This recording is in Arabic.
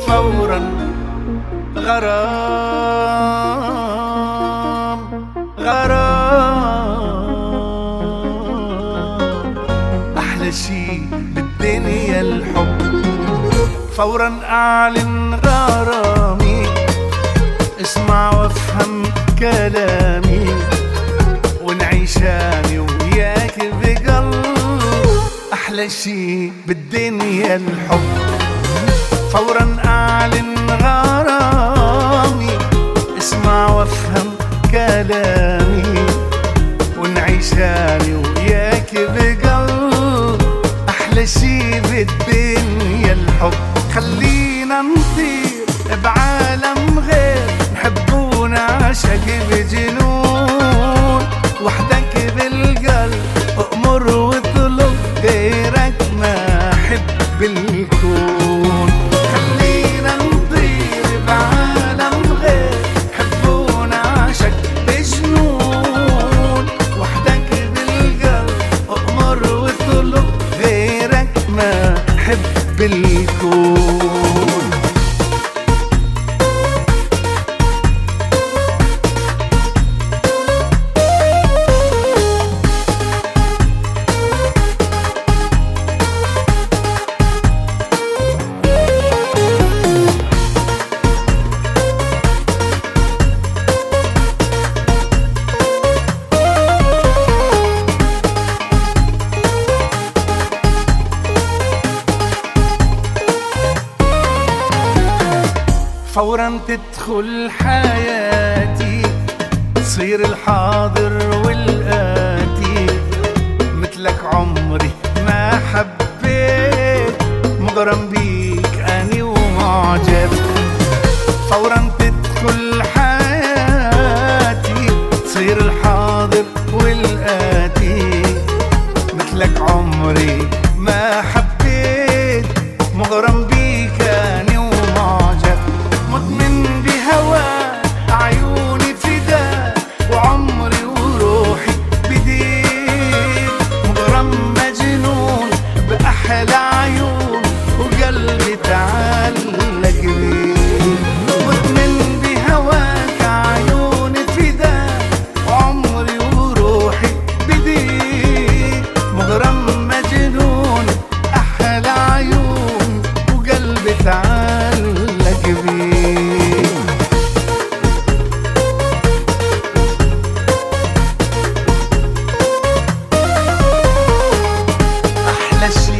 فورا غرام غرام. أحلى شي بالدنيا الحب، فورا أعلن غرامي، اسمع وافهم كلامي، ونعيشاني وياك بقلب. أحلى شي بالدنيا الحب، فورا أعلن غرامي، اسمع وافهم كلامي، ونعيشاني وياك بقلب. أحلى شي بالدنيا الحب، خلينا نطير بعالم غير، نحب ونعشق بجنون، وحدك بالقلب أأمر واطلب، غيرك ما أحب الكون. خلينا نطير بعالم غير، نحب ونعشق بجنون، وحدك بالقلب أأمر واطلب، غيرك ما أحب الكون. فورا تدخل حياتي، تصير الحاضر والآتي، مثلك عمري ما حبيت، مغرم بيك أني ومعجب. فورا تدخل حياتي، تصير الحاضر والآتي، مثلك عمري ما حبيت، مغرم بيك أني ومعجب. مدمن بهواك عيوني فداك، وعمري وروحي بديك، مغرم مجنون بأحلى عيون، وقلبي تعلق بيك. مدمن بهواك عيوني فداك، وعمري وروحي بديك، مغرم مجنون أحلى عيون، وقلبي تعلق بيك. أحلى شي